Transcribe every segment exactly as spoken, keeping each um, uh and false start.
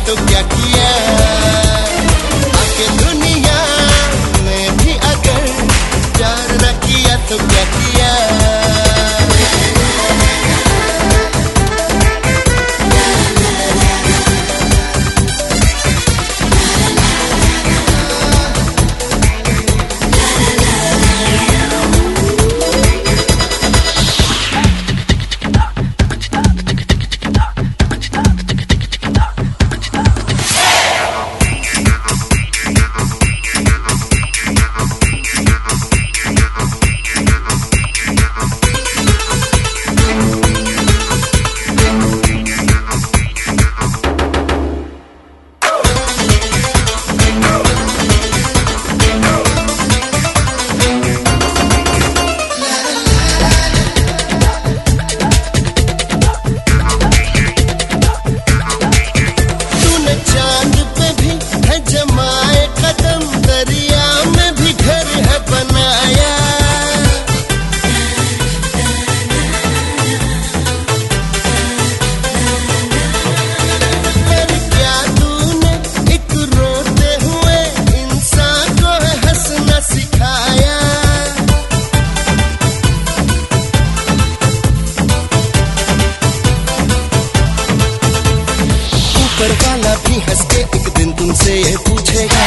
तो क्या किया, आके दुनिया में भी अगर प्यार न किया तो क्या किया। ऊपर वाला भी हंस के एक दिन तुमसे ये पूछेगा,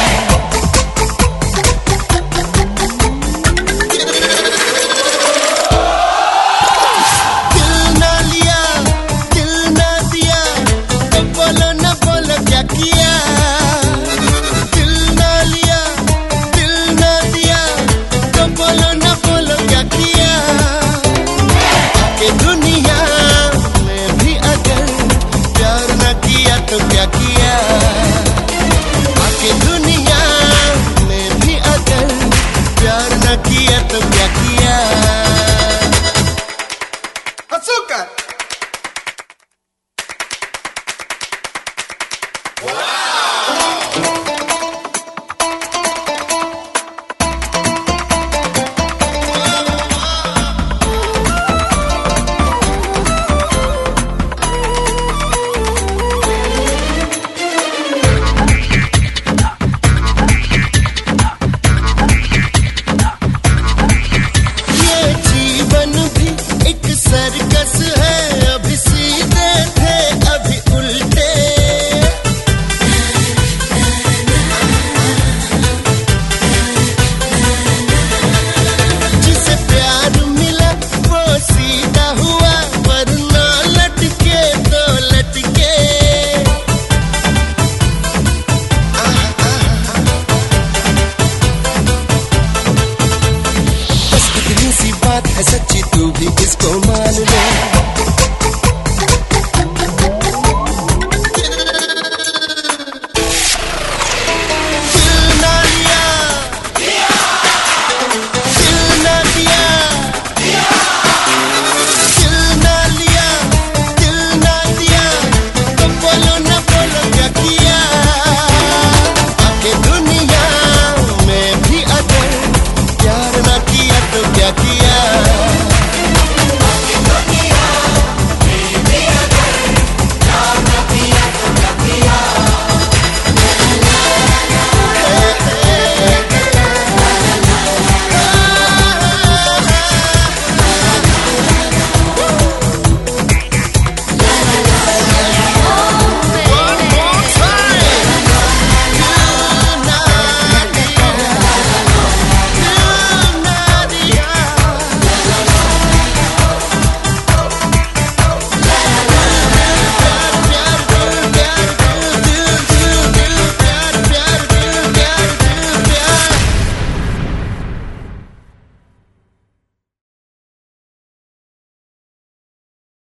दिल ना लिया दिल ना दिया तो बोलो ना बोलो क्या किया, दिल ना लिया दिल ना दिया तो बोलो ना बोलो क्या किया। आके दुनिया में भी अगर प्यार न किया तो क्या किया, आके दुनिया में भी अगर प्यार न किया तो क्या किया। अज़ूका सर्कस है, अभी सीधे थे अभी उल्टे, जिसे प्यार मिला वो सीधा हुआ वरना लटके तो लटके। बस इतनी सी बात है सच्ची, तू भी इसको